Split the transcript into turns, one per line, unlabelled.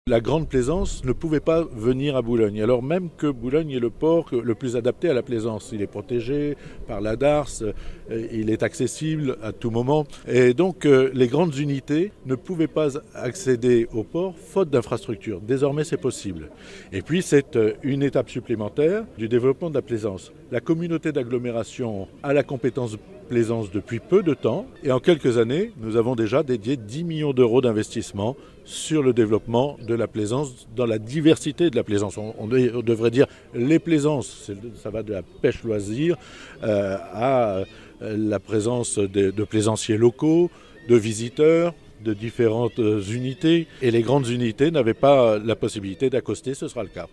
La grande plaisance ne pouvait pas venir à Boulogne, alors même que Boulogne est le port le plus adapté à la plaisance. Il est protégé par la DARS, il est accessible à tout moment. Et donc les grandes unités ne pouvaient pas accéder au port faute d'infrastructures. Désormais c'est possible. Et puis c'est une étape supplémentaire du développement de la plaisance. La communauté d'agglomération a la compétence plaisance depuis peu de temps et en quelques années, nous avons déjà dédié 10 millions d'euros d'investissement sur le développement de la plaisance, dans la diversité de la plaisance. On devrait dire les plaisances, ça va de la pêche loisir à la présence de plaisanciers locaux, de visiteurs, de différentes unités. Et les grandes unités n'avaient pas la possibilité d'accoster, ce sera le cas.